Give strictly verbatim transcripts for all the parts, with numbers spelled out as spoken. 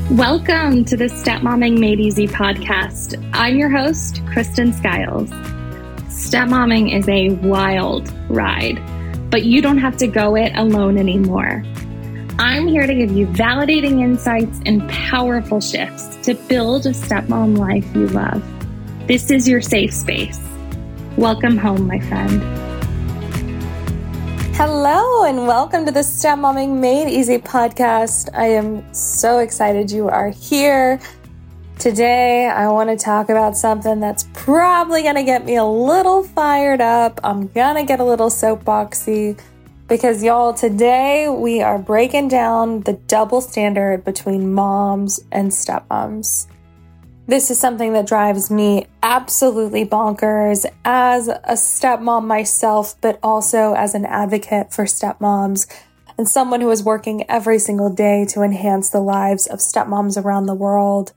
Welcome to the Stepmomming Made Easy podcast. I'm your host, Kristen Skiles. Stepmomming is a wild ride, but you don't have to go it alone anymore. I'm here to give you validating insights and powerful shifts to build a stepmom life you love. This is your safe space. Welcome home, my friend. Hello and welcome to the Stepmomming Made Easy podcast. I am so excited you are here. Today, I want to talk about something that's probably going to get me a little fired up. I'm going to get a little soapboxy because y'all, today we are breaking down the double standard between moms and stepmoms. This is something that drives me absolutely bonkers as a stepmom myself, but also as an advocate for stepmoms and someone who is working every single day to enhance the lives of stepmoms around the world.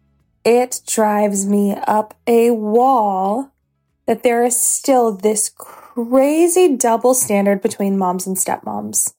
It drives me up a wall that there is still this crazy double standard between moms and stepmoms.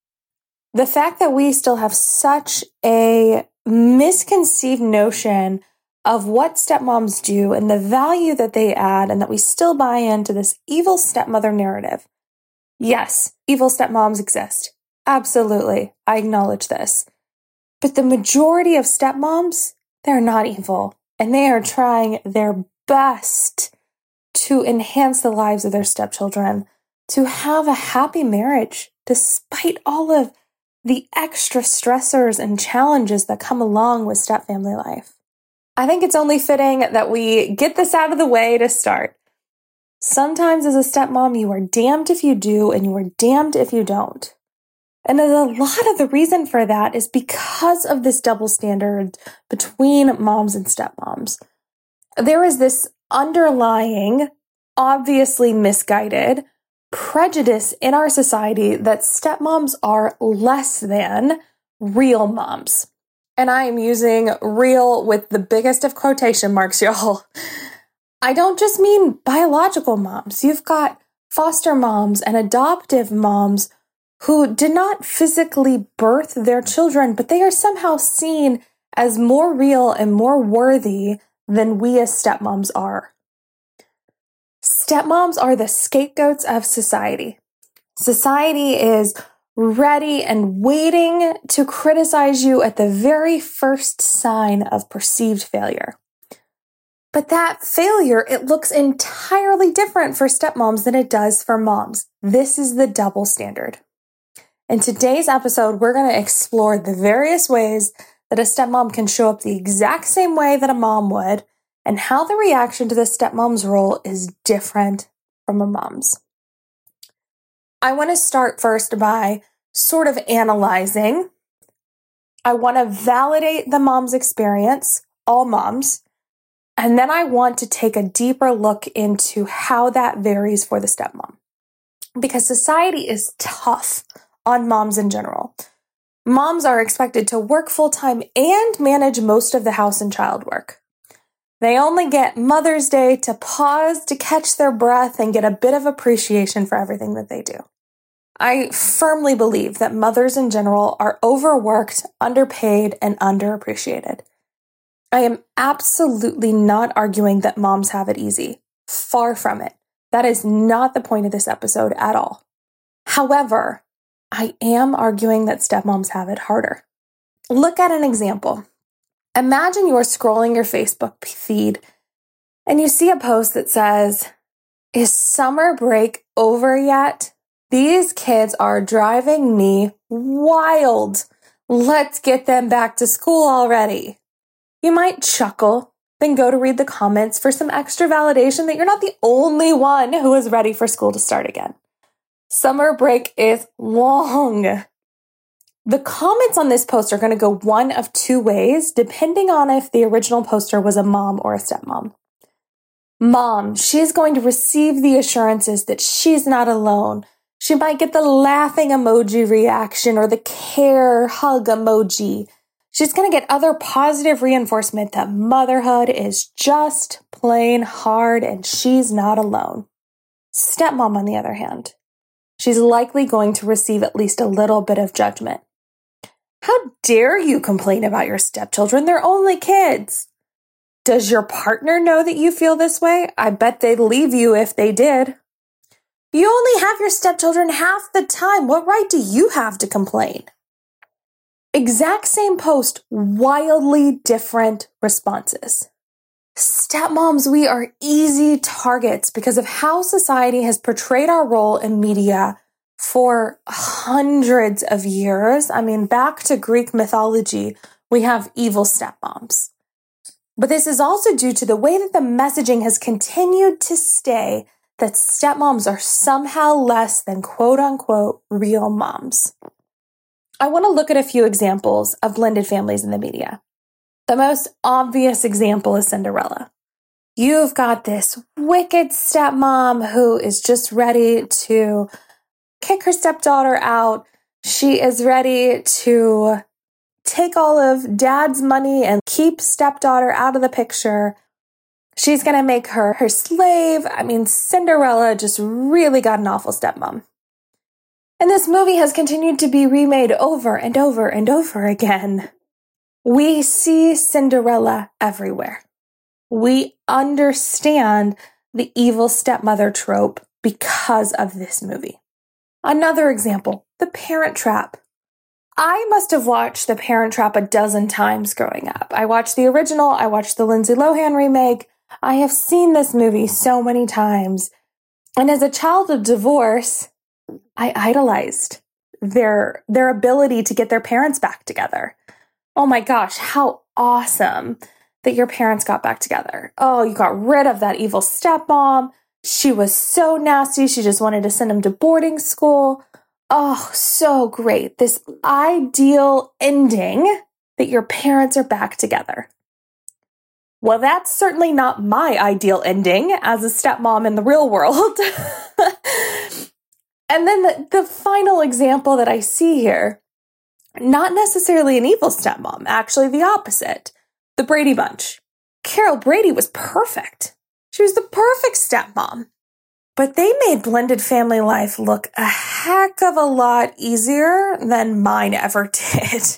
The fact that we still have such a misconceived notion of what stepmoms do and the value that they add, and that we still buy into this evil stepmother narrative. Yes, evil stepmoms exist. Absolutely. I acknowledge this. But the majority of stepmoms, they're not evil, and they are trying their best to enhance the lives of their stepchildren, to have a happy marriage, despite all of the extra stressors and challenges that come along with stepfamily life. I think it's only fitting that we get this out of the way to start. Sometimes as a stepmom, you are damned if you do and you are damned if you don't. And a lot of the reason for that is because of this double standard between moms and stepmoms. There is this underlying, obviously misguided prejudice in our society that stepmoms are less than real moms. And I am using real with the biggest of quotation marks, y'all. I don't just mean biological moms. You've got foster moms and adoptive moms who did not physically birth their children, but they are somehow seen as more real and more worthy than we as stepmoms are. Stepmoms are the scapegoats of society. Society is ready and waiting to criticize you at the very first sign of perceived failure. But that failure, it looks entirely different for stepmoms than it does for moms. This is the double standard. In today's episode, we're going to explore the various ways that a stepmom can show up the exact same way that a mom would, and how the reaction to the stepmom's role is different from a mom's. I want to start first by sort of analyzing. I want to validate the mom's experience, all moms, and then I want to take a deeper look into how that varies for the stepmom. Because society is tough on moms in general. Moms are expected to work full-time and manage most of the house and child work. They only get Mother's Day to pause, to catch their breath, and get a bit of appreciation for everything that they do. I firmly believe that mothers in general are overworked, underpaid, and underappreciated. I am absolutely not arguing that moms have it easy. Far from it. That is not the point of this episode at all. However, I am arguing that stepmoms have it harder. Look at an example. Imagine you are scrolling your Facebook feed and you see a post that says, "Is summer break over yet? These kids are driving me wild. Let's get them back to school already." You might chuckle, then go to read the comments for some extra validation that you're not the only one who is ready for school to start again. Summer break is long. The comments on this post are going to go one of two ways, depending on if the original poster was a mom or a stepmom. Mom, she's going to receive the assurances that she's not alone. She might get the laughing emoji reaction or the care hug emoji. She's going to get other positive reinforcement that motherhood is just plain hard and she's not alone. Stepmom, on the other hand, she's likely going to receive at least a little bit of judgment. How dare you complain about your stepchildren? They're only kids. Does your partner know that you feel this way? I bet they'd leave you if they did. You only have your stepchildren half the time. What right do you have to complain? Exact same post, wildly different responses. Stepmoms, we are easy targets because of how society has portrayed our role in media for hundreds of years. I mean, back to Greek mythology, we have evil stepmoms. But this is also due to the way that the messaging has continued to stay that stepmoms are somehow less than quote unquote real moms. I want to look at a few examples of blended families in the media. The most obvious example is Cinderella. You've got this wicked stepmom who is just ready to kick her stepdaughter out. She is ready to take all of dad's money and keep stepdaughter out of the picture. She's going to make her her slave. I mean, Cinderella just really got an awful stepmom. And this movie has continued to be remade over and over and over again. We see Cinderella everywhere. We understand the evil stepmother trope because of this movie. Another example, The Parent Trap. I must have watched The Parent Trap a dozen times growing up. I watched the original, I watched the Lindsay Lohan remake. I have seen this movie so many times. And as a child of divorce, I idolized their, their ability to get their parents back together. Oh my gosh, how awesome that your parents got back together. Oh, you got rid of that evil stepmom. She was so nasty. She just wanted to send him to boarding school. Oh, so great. This ideal ending that your parents are back together. Well, that's certainly not my ideal ending as a stepmom in the real world. And then the, the final example that I see here, not necessarily an evil stepmom, actually the opposite. The Brady Bunch. Carol Brady was perfect. She was the perfect stepmom. But they made blended family life look a heck of a lot easier than mine ever did.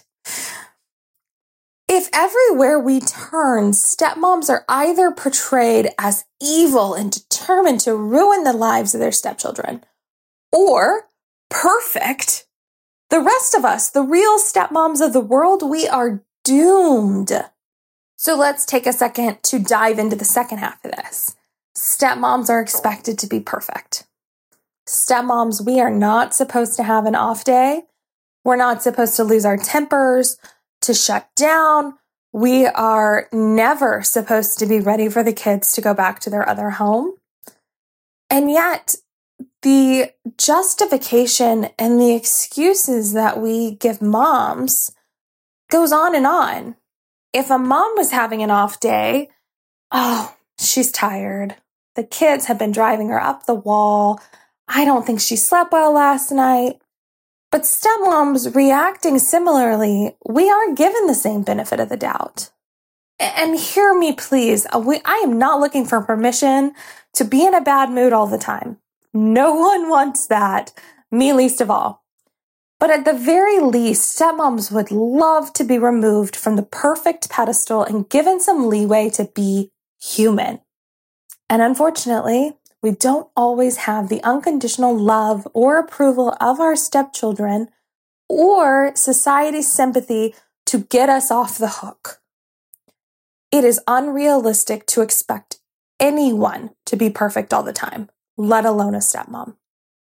If everywhere we turn, stepmoms are either portrayed as evil and determined to ruin the lives of their stepchildren, or perfect, the rest of us, the real stepmoms of the world, we are doomed. So let's take a second to dive into the second half of this. Stepmoms are expected to be perfect. Stepmoms, we are not supposed to have an off day. We're not supposed to lose our tempers, to shut down. We are never supposed to be ready for the kids to go back to their other home. And yet, the justification and the excuses that we give moms goes on and on. If a mom was having an off day, oh, she's tired. The kids have been driving her up the wall. I don't think she slept well last night. But stepmoms reacting similarly, we aren't given the same benefit of the doubt. And hear me, please. I am not looking for permission to be in a bad mood all the time. No one wants that, me least of all. But at the very least, stepmoms would love to be removed from the perfect pedestal and given some leeway to be human. And unfortunately, we don't always have the unconditional love or approval of our stepchildren or society's sympathy to get us off the hook. It is unrealistic to expect anyone to be perfect all the time, let alone a stepmom.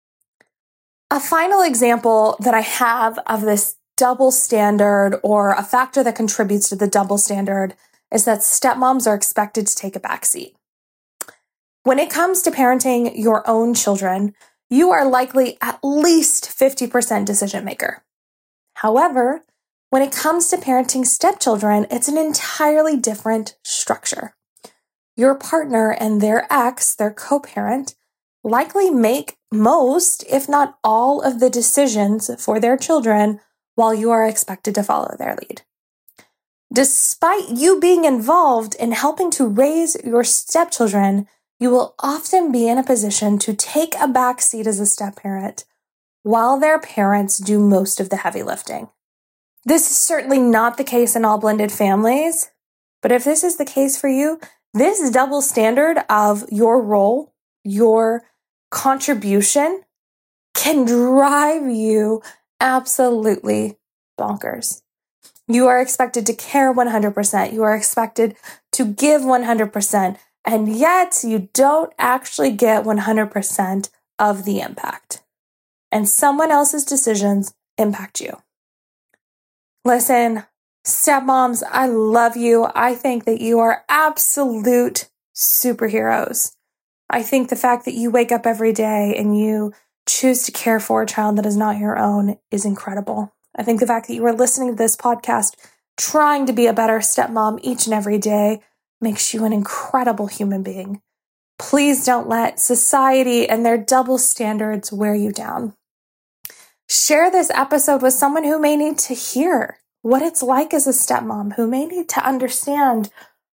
A final example that I have of this double standard, or a factor that contributes to the double standard, is that stepmoms are expected to take a backseat. When it comes to parenting your own children, you are likely at least fifty percent decision maker. However, when it comes to parenting stepchildren, it's an entirely different structure. Your partner and their ex, their co-parent, likely make most, if not all, of the decisions for their children while you are expected to follow their lead. Despite you being involved in helping to raise your stepchildren, you will often be in a position to take a back seat as a step-parent while their parents do most of the heavy lifting. This is certainly not the case in all blended families, but if this is the case for you, this double standard of your role, your contribution can drive you absolutely bonkers. You are expected to care one hundred percent. You are expected to give one hundred percent, and yet you don't actually get one hundred percent of the impact. And someone else's decisions impact you. Listen, stepmoms, I love you. I think that you are absolute superheroes. I think the fact that you wake up every day and you choose to care for a child that is not your own is incredible. I think the fact that you are listening to this podcast, trying to be a better stepmom each and every day, makes you an incredible human being. Please don't let society and their double standards wear you down. Share this episode with someone who may need to hear what it's like as a stepmom, who may need to understand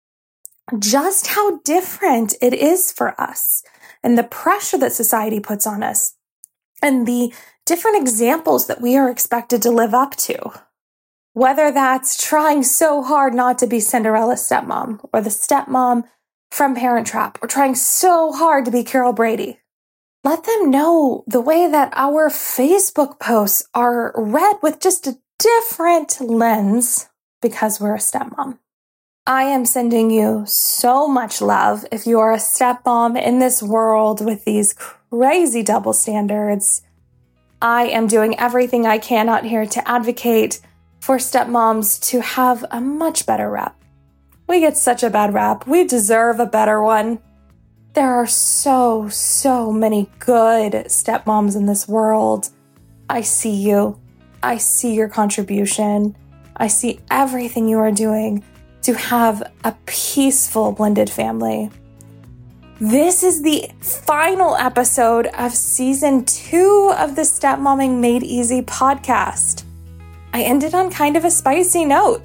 just how different it is for us and the pressure that society puts on us and the different examples that we are expected to live up to. Whether that's trying so hard not to be Cinderella's stepmom or the stepmom from Parent Trap or trying so hard to be Carol Brady. Let them know the way that our Facebook posts are read with just a different lens because we're a stepmom. I am sending you so much love if you are a stepmom in this world with these crazy double standards. I am doing everything I can out here to advocate for stepmoms to have a much better rep. We get such a bad rep. We deserve a better one. There are so, so many good stepmoms in this world. I see you. I see your contribution. I see everything you are doing to have a peaceful blended family. This is the final episode of season two of the Stepmomming Made Easy podcast. I ended on kind of a spicy note.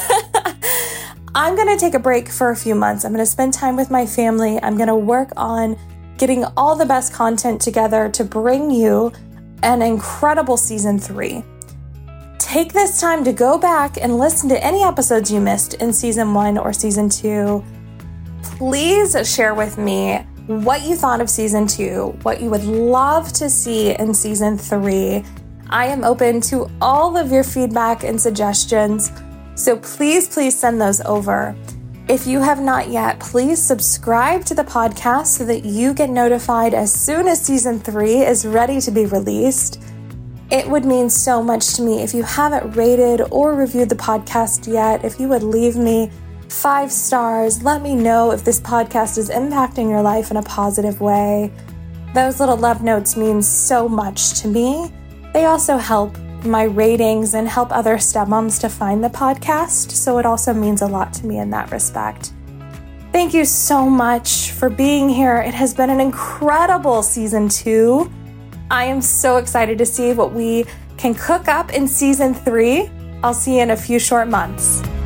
I'm going to take a break for a few months. I'm going to spend time with my family. I'm going to work on getting all the best content together to bring you an incredible season three. Take this time to go back and listen to any episodes you missed in season one or season two. Please share with me what you thought of season two, what you would love to see in season three. I am open to all of your feedback and suggestions, so please, please send those over. If you have not yet, please subscribe to the podcast so that you get notified as soon as season three is ready to be released. It would mean so much to me if you haven't rated or reviewed the podcast yet. If you would leave me five stars, let me know if this podcast is impacting your life in a positive way. Those little love notes mean so much to me. They also help my ratings and help other stepmoms to find the podcast, so it also means a lot to me in that respect. Thank you so much for being here. It has been an incredible season two. I am so excited to see what we can cook up in season three. I'll see you in a few short months.